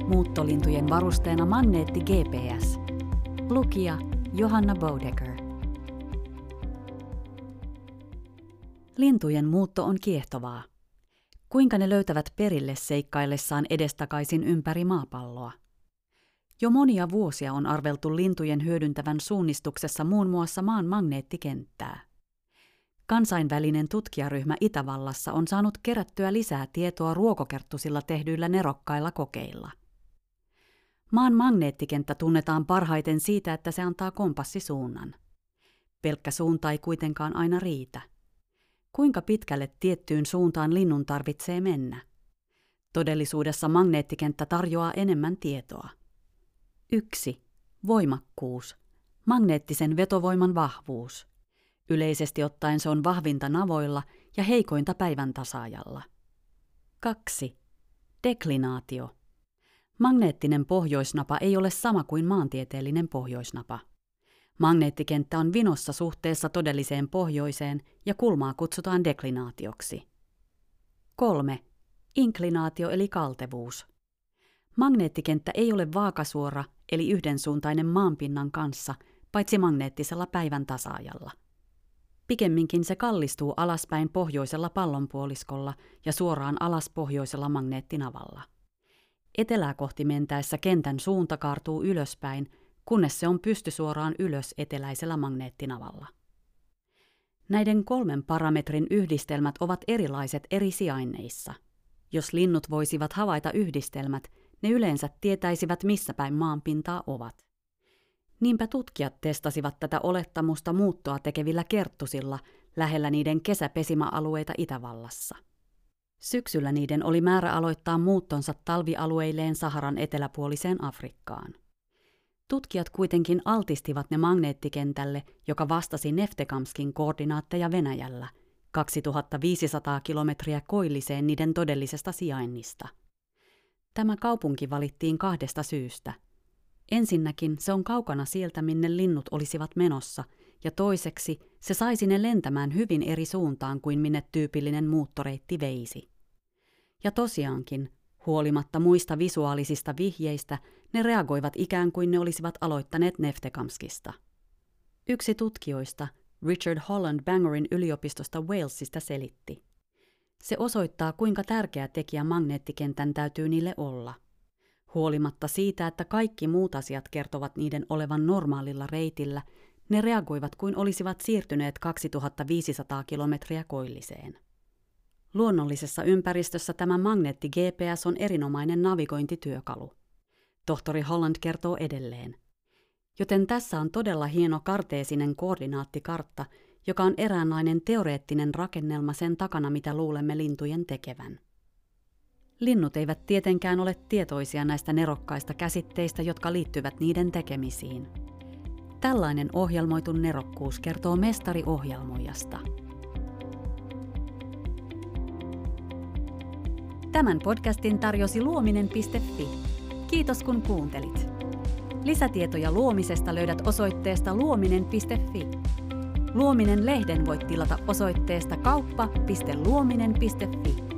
Muuttolintujen varusteena magneetti GPS. Lukija Johanna Bodecker. Lintujen muutto on kiehtovaa. Kuinka ne löytävät perille seikkaillessaan edestakaisin ympäri maapalloa? Jo monia vuosia on arveltu lintujen hyödyntävän suunnistuksessa muun muassa maan magneettikenttää. Kansainvälinen tutkijaryhmä Itävallassa on saanut kerättyä lisää tietoa ruokokerttusilla tehdyillä nerokkailla kokeilla. Maan magneettikenttä tunnetaan parhaiten siitä, että se antaa kompassisuunnan. Pelkkä suunta ei kuitenkaan aina riitä. Kuinka pitkälle tiettyyn suuntaan linnun tarvitsee mennä? Todellisuudessa magneettikenttä tarjoaa enemmän tietoa. 1. Voimakkuus. Magneettisen vetovoiman vahvuus. Yleisesti ottaen se on vahvinta navoilla ja heikointa päivän tasaajalla. 2. Deklinaatio. Magneettinen pohjoisnapa ei ole sama kuin maantieteellinen pohjoisnapa. Magneettikenttä on vinossa suhteessa todelliseen pohjoiseen ja kulmaa kutsutaan deklinaatioksi. 3. Inklinaatio eli kaltevuus. Magneettikenttä ei ole vaakasuora eli yhdensuuntainen maanpinnan kanssa, paitsi magneettisella päivän tasaajalla. Pikemminkin se kallistuu alaspäin pohjoisella pallonpuoliskolla ja suoraan alas pohjoisella magneettinavalla. Etelää kohti mentäessä kentän suunta kaartuu ylöspäin, kunnes se on pystysuoraan ylös eteläisellä magneettinavalla. Näiden 3 parametrin yhdistelmät ovat erilaiset eri sijainneissa. Jos linnut voisivat havaita yhdistelmät, ne yleensä tietäisivät missä päin maanpintaa ovat. Niinpä tutkijat testasivat tätä olettamusta muuttoa tekevillä kerttusilla lähellä niiden kesäpesimäalueita Itävallassa. Syksyllä niiden oli määrä aloittaa muuttonsa talvialueilleen Saharan eteläpuoliseen Afrikkaan. Tutkijat kuitenkin altistivat ne magneettikentälle, joka vastasi Neftekamskin koordinaatteja Venäjällä, 2500 kilometriä koilliseen niiden todellisesta sijainnista. Tämä kaupunki valittiin 2 syystä. Ensinnäkin se on kaukana sieltä, minne linnut olisivat menossa, ja toiseksi se saisi ne lentämään hyvin eri suuntaan kuin minne tyypillinen muuttoreitti veisi. Ja tosiaankin, huolimatta muista visuaalisista vihjeistä, ne reagoivat ikään kuin ne olisivat aloittaneet Neftekamskista. Yksi tutkijoista, Richard Holland Bangorin yliopistosta Walesista selitti. Se osoittaa, kuinka tärkeä tekijä magneettikentän täytyy niille olla. Huolimatta siitä, että kaikki muut asiat kertovat niiden olevan normaalilla reitillä, ne reagoivat kuin olisivat siirtyneet 2500 kilometriä koilliseen. Luonnollisessa ympäristössä tämä magneetti-GPS on erinomainen navigointityökalu. Tohtori Holland kertoo edelleen. Joten tässä on todella hieno karteesinen koordinaattikartta, joka on eräänlainen teoreettinen rakennelma sen takana, mitä luulemme lintujen tekevän. Linnut eivät tietenkään ole tietoisia näistä nerokkaista käsitteistä, jotka liittyvät niiden tekemisiin. Tällainen ohjelmoitu nerokkuus kertoo mestariohjelmoijasta. Tämän podcastin tarjosi luominen.fi. Kiitos kun kuuntelit. Lisätietoja luomisesta löydät osoitteesta luominen.fi. Luominen-lehden voit tilata osoitteesta kauppa.luominen.fi.